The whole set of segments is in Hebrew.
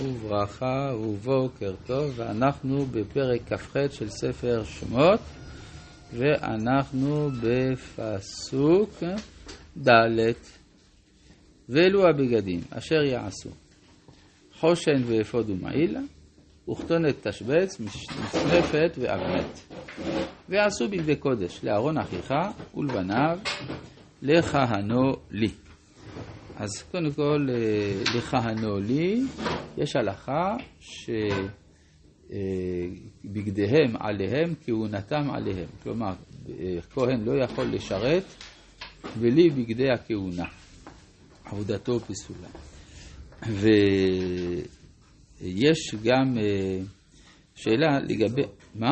וברכה ובוקר טוב, ואנחנו בפרק כ"ח של ספר שמות, ואנחנו בפסוק ד'. ואלו הבגדים אשר יעשו חושן ואפוד ומעיל וכתונת תשבץ מצנפת ואבנת, ועשו בגדי קודש לאהרון אחיך ולבניו לכהנו לי. אז קודם כל לכהנו לי, יש הלכה שבגדיהם עליהם כהונתם עליהם, כלומר כהן לא יכול לשרת ולי בגדי הכהונה, עבודתו פסולה. ויש גם שאלה לגבי מה?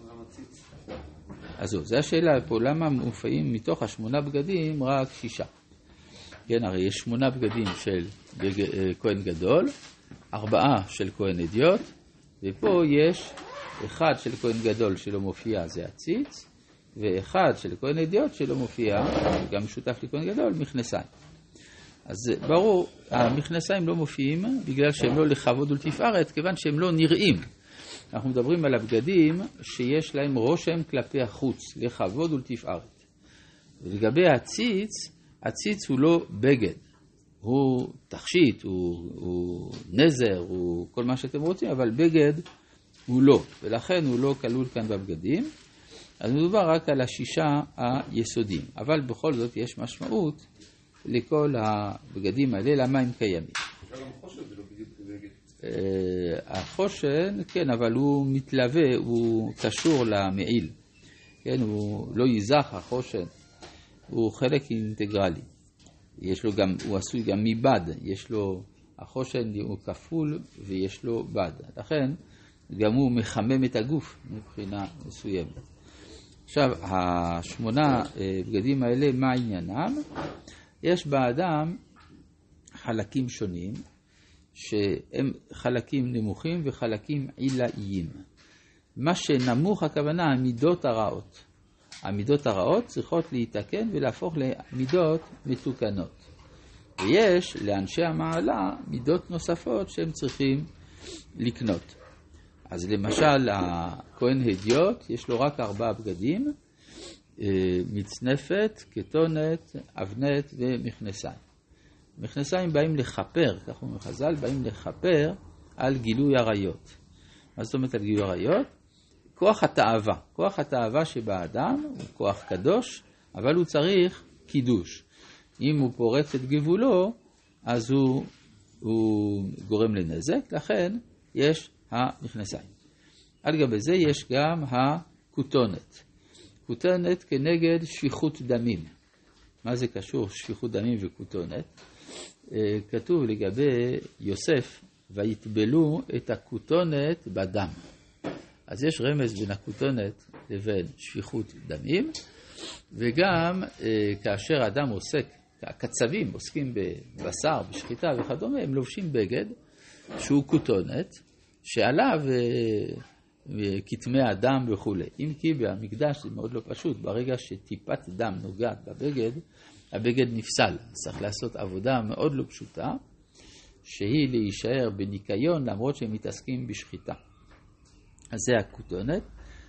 אז זו השאלה פה, למה מופיעים מתוך 8 בגדים רק 6? כן, הרי יש 8 בגדים של כהן גדול, 4 של כהן אדיוט, ופה יש 1 של כהן גדול שלא מופיע, זה הציץ, ו1 של כהן אדיוט שלא מופיע, גם משותף לכהן גדול, מכנסיים. אז ברור, המכנסיים לא מופיעים בגלל שהם לא לכבוד ולתפארת, כיוון שהם לא נראים. אנחנו מדברים על הבגדים שיש להם רושם כלפי החוץ, לכבוד ולתפארת. ולגבי הציץ, הציץ הוא לא בגד, הוא תכשיט, הוא נזר, הוא כל מה שאתם רוצים, אבל בגד הוא לא, ולכן הוא לא כלול כאן בבגדים. אז מדובר רק על 6 היסודים, אבל בכל זאת יש משמעות לכל הבגדים האלה, למה הם קיימים. החושן, כן, אבל הוא מתלווה, הוא קשור למעיל, כן, הוא לא ייזח החושן, הוא חלק אינטגרלי. יש לו גם, הוא עשוי גם מבד, יש לו, החושן הוא כפול ויש לו בד. לכן גם הוא מחמם את הגוף מבחינה מסוימת. עכשיו, 8 בגדים האלה, מה עניינם? יש באדם חלקים שונים, שהם חלקים נמוכים וחלקים עילאיים. מה שנמוך הכוונה, המידות הרעות. המידות הרעות צריכות להתקן ולהפוך למידות מתוקנות. ויש לאנשי המעלה מידות נוספות שהם צריכים לקנות. אז למשל, הכהן הדיוט, יש לו רק 4 בגדים, מצנפת, כתונת, אבנת ומכנסיים. מכנסיים באים לחפר, כך אומר חז"ל, באים לחפר על גילוי עריות. מה זאת אומרת על גילוי עריות? כוח התאווה. כוח התאווה שבאדם הוא כוח קדוש, אבל הוא צריך קידוש. אם הוא פורץ את גבולו, אז הוא גורם לנזק, לכן יש המכנסיים. על גבי זה יש גם הכותונת. כותונת כנגד שפיכות דמים. מה זה קשור שפיכות דמים וכותונת? כתוב לגבי יוסף, ויטבלו את הכותונת בדם. אז יש רמז בין הכותונת לבין שפיכות דמים, וגם כאשר אדם עוסק, הקצבים עוסקים בבשר, בשחיטה וכדומה, הם לובשים בגד שהוא כותונת, שעליו כתמי הדם וכו'. אם כי במקדש זה מאוד לא פשוט, ברגע שטיפת דם נוגעת בבגד, הבגד נפסל. צריך לעשות עבודה מאוד לא פשוטה, שהיא להישאר בניקיון למרות שהם מתעסקים בשחיטה. אז זה הכותונת.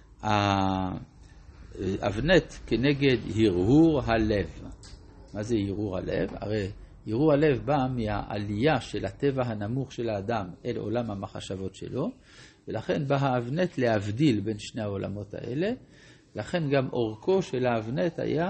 האבנת כנגד הרהור הלב. מה זה הרהור הלב? הרי הרהור הלב בא מהעלייה של הטבע הנמוך של האדם אל עולם המחשבות שלו, ולכן בא האבנת להבדיל בין שני העולמות האלה. לכן גם אורכו של האבנת היה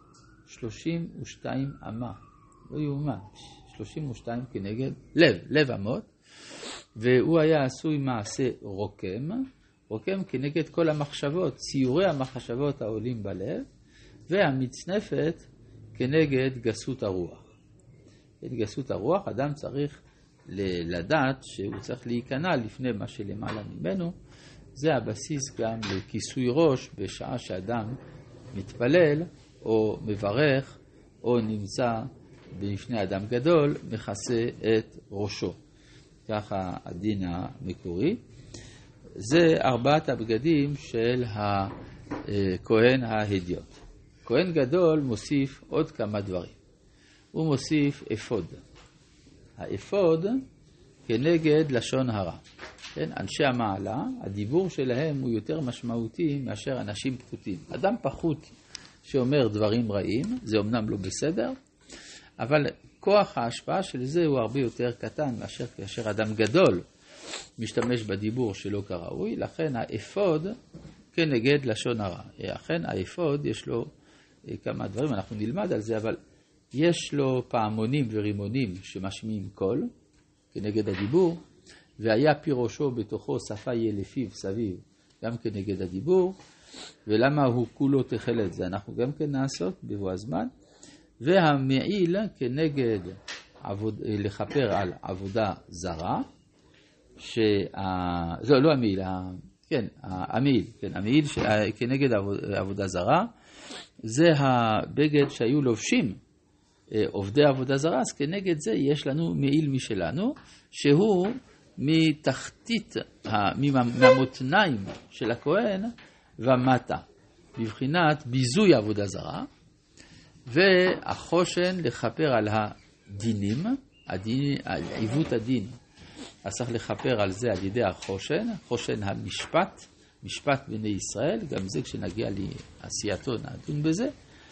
32 אמה. לא יאומן, 32 כנגד לב אמות, והוא היה עשוי מעשה רוקם, רוקם כנגד כל המחשבות, ציורי המחשבות העולים בלב, והמצנפת כנגד גסות הרוח. את גסות הרוח אדם צריך לדעת שהוא צריך להיכנע לפני מה שלמעלה ממנו. זה הבסיס גם לכיסוי ראש בשעה שאדם מתפלל או מברך או נמצא בפני אדם גדול, מכסה את ראשו. ככה הדין המקורי. זה 4 הבגדים של הכהן ההדיוט. כהן גדול מוסיף עוד כמה דברים. הוא מוסיף אפוד. האפוד כנגד לשון הרע. כן? אנשי המעלה, הדיבור שלהם הוא יותר משמעותי מאשר אנשים פחותים. אדם פחות שאומר דברים רעים, זה אומנם לא בסדר, אבל כוח ההשפעה של זה הוא הרבה יותר קטן מאשר כאשר אדם גדול משתמש בדיבור שלא כראוי, לכן האפוד כנגד לשון הרע. אכן האפוד יש לו כמה דברים, אנחנו נלמד על זה, אבל יש לו פעמונים ורימונים שמשמיעים קול כנגד הדיבור, והיה פירושו בתוכו שפה יהיה לפיו סביב גם כנגד הדיבור, ולמה הוא כולו תחלת זה אנחנו גם כן נעשות בבוא הזמן, והמעיל כנגד לכפר על עבודה זרה, זה לא המעיל, המעיל כנגד עבודה זרה, זה הבגד שהיו לובשים עובדי עבודה זרה, אז כנגד זה יש לנו מעיל משלנו, שהוא מתחתית, מהמותניים של הכהן ומטה, בבחינת ביזוי עבודה זרה, והחושן לכפר על הדינים, עיוות הדין, אז צריך לכפר על זה על ידי החושן, חושן המשפט, משפט בני ישראל, גם זה כשנגיע לעשייתו נדון בזה,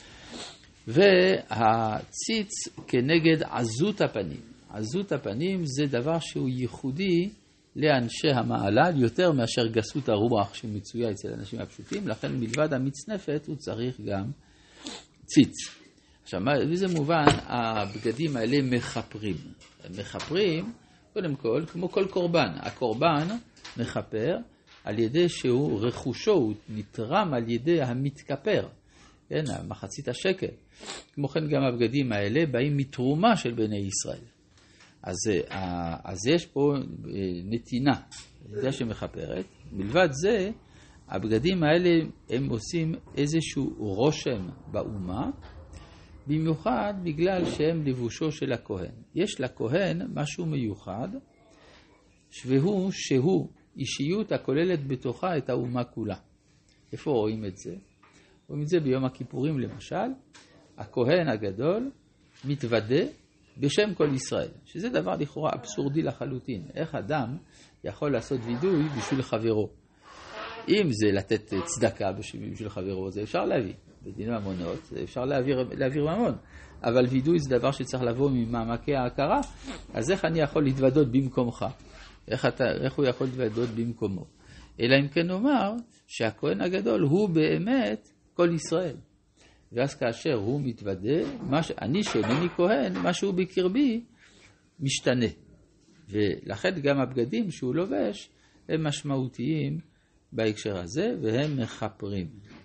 והציץ כנגד עזות הפנים. עזות הפנים זה דבר שהוא ייחודי לאנשי המעלה, יותר מאשר גסות הרוח שמצויה אצל האנשים הפשוטים, לכן מלבד המצנפת הוא צריך גם ציץ. עכשיו, בזה מובן, הבגדים האלה מחפרים. מחפרים, קודם כל, כמו כל קורבן. הקורבן מחפר על ידי שהוא רכושו, הוא נתרם על ידי המתכפר. כן, מחצית השקל. כמו כן גם הבגדים האלה באים מתרומה של בני ישראל. אז יש פה נתינה, זה שמחפרת. מלבד זה, הבגדים האלה הם עושים איזשהו רושם באומה, במיוחד בגלל שהם לבושו של הכהן. יש לכהן משהו מיוחד, שהוא אישיות הכוללת בתוכה את האומה כולה. איפה רואים את זה? רואים את זה ביום הכיפורים למשל, הכהן הגדול מתוודה בשם כל ישראל, שזה דבר לכאורה אבסורדי לחלוטין. איך אדם יכול לעשות וידוי בשביל חברו? אם זה לתת צדקה בשביל חברו, זה אפשר להביא. בדיני ממונות, זה אפשר להעביר ממון. אבל וידוי זה דבר שצריך לבוא ממעמקי ההכרה, אז איך אני יכול להתוודות במקומך? איך הוא יכול להתוודות במקומו? אלא אם כן נאמר שהכהן הגדול הוא באמת כל ישראל. ואז כאשר הוא מתוודה, אני שאינני כהן, משהו בקרבי משתנה. ולכן גם הבגדים שהוא לובש הם משמעותיים בהקשר הזה, והם מחפרים.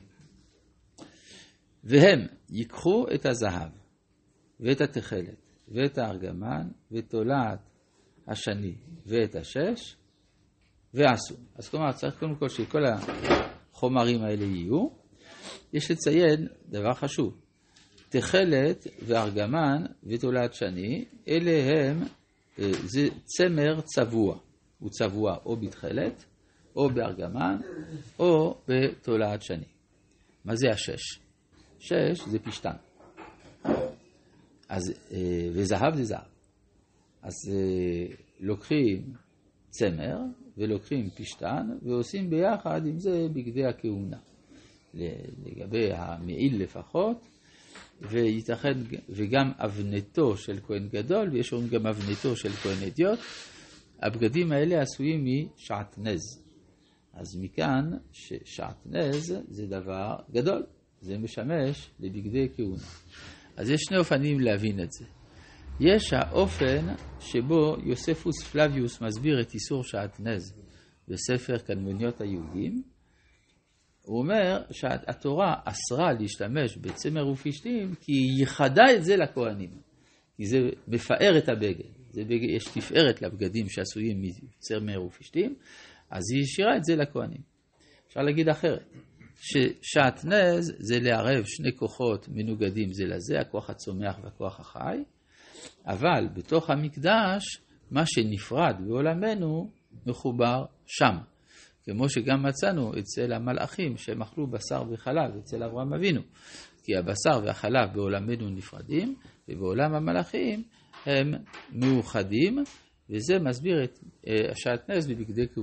והם ייקחו את הזהב, ואת התכלת, ואת הארגמן, ואת תולעת השני, ואת השש, ועשו. אז כלומר, צריך קודם כל שכל החומרים האלה יהיו. יש לציין דבר חשוב. תכלת וארגמן ותולעת שני, אלה הם, זה צמר צבוע. הוא צבוע או בתכלת, או בארגמן, או בתולעת שני. מה זה השש? שש זה פשטן. וזהב זה זהב. אז לוקחים צמר ולוקחים פשטן ועושים ביחד עם זה בגדי הכהונה. לגבי המעיל לפחות, וייתכן וגם אבנתו של כהן גדול, ויש אומרים גם אבנתו של כהן אדיוט. הבגדים האלה עשויים משעטנז. אז מכאן ששעטנז זה דבר גדול, זה משמש לבגדי כהונה. אז יש שני אופנים להבין את זה. יש האופן שבו יוספוס פלביוס מסביר את איסור שעטנז בספר קנוניות היהודים. הוא אומר שהתורה אסרה להשתמש בצמר ופשטים כי היא ייחדה את זה לכהנים. כי זה מפאר את הבגד. יש תפארת לבגדים שעשויים מצמר ופשטים, אז היא השאירה את זה לכהנים. אפשר להגיד אחרת, ששעטנז זה לערב שני כוחות מנוגדים זה לזה, הכוח הצומח והכוח החי, אבל בתוך המקדש, מה שנפרד בעולמנו מחובר שם. כמו שגם מצאנו אצל המלאכים שהם אכלו בשר וחלב אצל אברהם אבינו. כי הבשר והחלב בעולמנו נפרדים, ובעולם המלאכים הם מאוחדים, וזה מסביר את השעטנז בבגדי כהונה.